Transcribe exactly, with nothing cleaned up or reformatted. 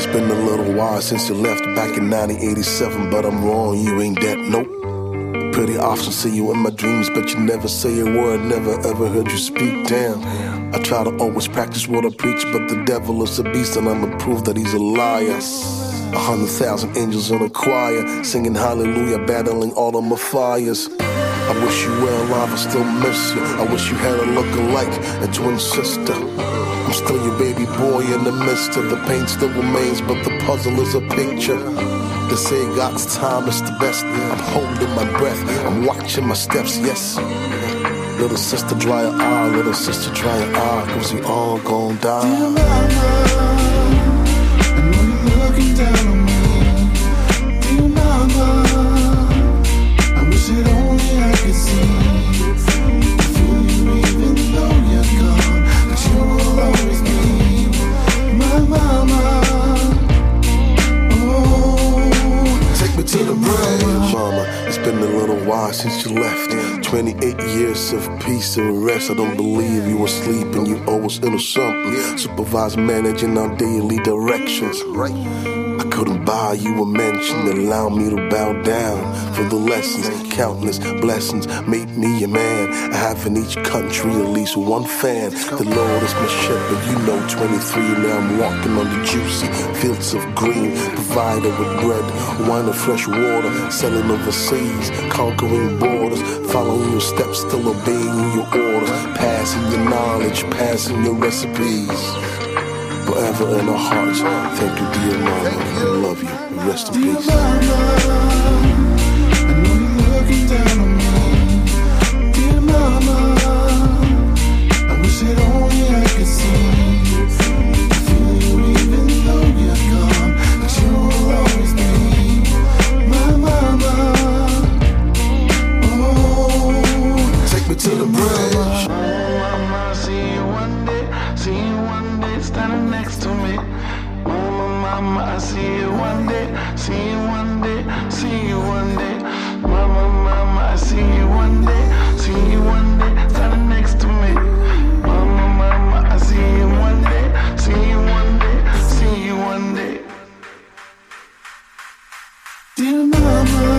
been a little while since you left back in nineteen eighty-seven, but I'm wrong, you ain't that, nope. Pretty often see you in my dreams, but you never say a word, never ever heard you speak, damn. I try to always practice what I preach, but the devil is a beast and I'ma prove that he's a liar. A hundred thousand angels in a choir, singing hallelujah, battling all of my fires. I wish you were alive, I still miss you. I wish you had a look-alike, a twin sister. I'm still your baby boy in the midst of the pain still remains, but the puzzle is a picture. They say God's time is the best. I'm holding my breath, I'm watching my steps, yes. Little sister, dry your eye, little sister, dry your eye, cause we all gon' die. Dear mama, I know you're looking down on me. Dear mama, I wish that only I could see. I feel you even though you're gone, but you will always be my mama. Oh, take me to the bridge, mama. It's been a little while since you left. twenty-eight years of peace and rest. I don't believe you were sleeping, you always into something. Supervise, managing our daily directions. I couldn't buy you a mention, allow me to bow down for the lessons. Countless blessings made me a man. I have in each country at least one fan. The Lord is my shepherd, you know, twenty-three. Now I'm walking on the juicy fields of green. Provided with bread, wine and fresh water. Selling overseas, conquering borders. Following your steps, still obeying your orders. Passing your knowledge, passing your recipes. Forever in our hearts. Thank you, dear mama. I love you. Rest in dear peace. mama, I know you're looking down on me. Dear mama, I wish that only I could see. I feel you even though you're gone, but you will always be my mama. Oh, take me to the bridge. Mama, see you one day, see you one day, standing next to me. Mama, mama, I see you one day, see you one day, see you one day. Mama, mama, I see you one day, see you one day, standing next to me. Mama, mama, I see you one day, see you one day, see you one day. Dear mama.